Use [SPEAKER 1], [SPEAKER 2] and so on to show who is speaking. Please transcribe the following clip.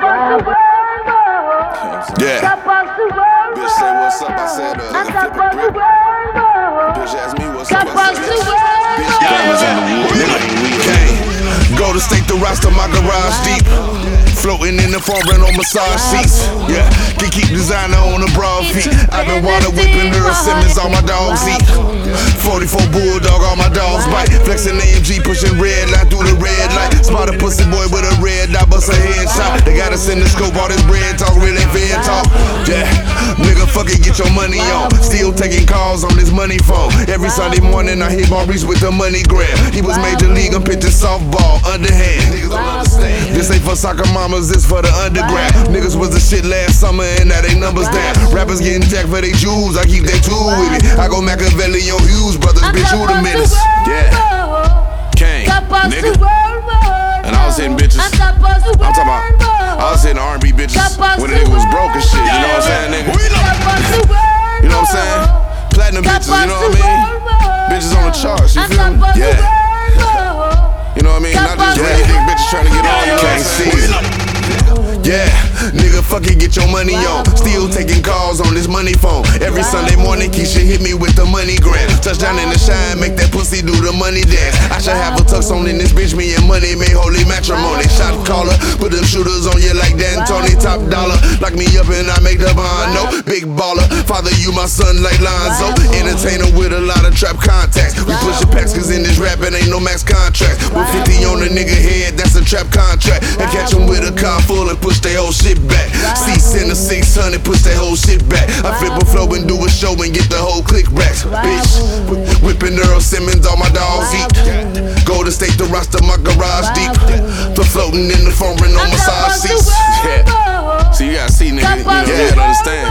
[SPEAKER 1] Yeah. Bitch say what's up, I said flip a brick. Bitch asked me what's up, I said bitch diamonds in the wood. Nigga, go to state the roster, my garage deep. Floating in the foreign on massage seats. Yeah, can keep designer on the broad feet. I've been water whipping Earl Simmons, all my dogs eat. 44 bulldog, all my dogs bite. Flexing AMG, pushing red light through the red light. Spot a pussy boy with a red dot, bust a headshot. They got us in the scope, all this bread talk, really fair talk. Yeah, nigga, fuck it, get your money on. Still taking calls on this money phone. Every Sunday morning I hit Maurice with the money grab. He was major league, I'm pitching softball, underhand. Niggas don't understand. This ain't for soccer mamas, this for the underground. Niggas was the shit last summer and now they numbers down. Rappers getting jacked for they jewels, I keep that tool with me. I go Machiavelli on Hughes, brothers, bitch, who the menace? Yeah, Kane, nigga. And I was hitting bitches. I'm talking about, I was hitting R&B bitches when the nigga was broke and shit, you know what I'm saying, nigga? You know what I'm saying? Platinum bitches, you know what I mean? Bitches on the charts, you feel me? Yeah. You know what I mean? Not just lady dick bitches trying to get on, you can't see it. Yeah, nigga, fuck it, get your money on. Still taking calls on this money phone. Every Sunday morning, Keisha hit me with the money grant. Touchdown in the shine, make that pussy do the money dance. I should have a tux on in this bitch, me and money made holy matrimony. Shot caller, put them shooters on you like Dan Tony, top dollar. Lock me up and I make the bond, no. Big baller, father, you my son like Lonzo. Entertainer with a lot of trap contacts. We pushing packs cause in this rap it ain't no max contract. With 50 on the nigga head, that's a trap contract. And catch him with a car full and push they whole shit back. Seats in the 600, push that whole shit back. I flip a flow and do a show and get the whole click racks. Bitch, whipping Earl Simmons, all my dogs eat. Go to state the roster, my garage deep. For floating in the foreign on massage seats. Yeah. So you gotta see, nigga, you gotta understand.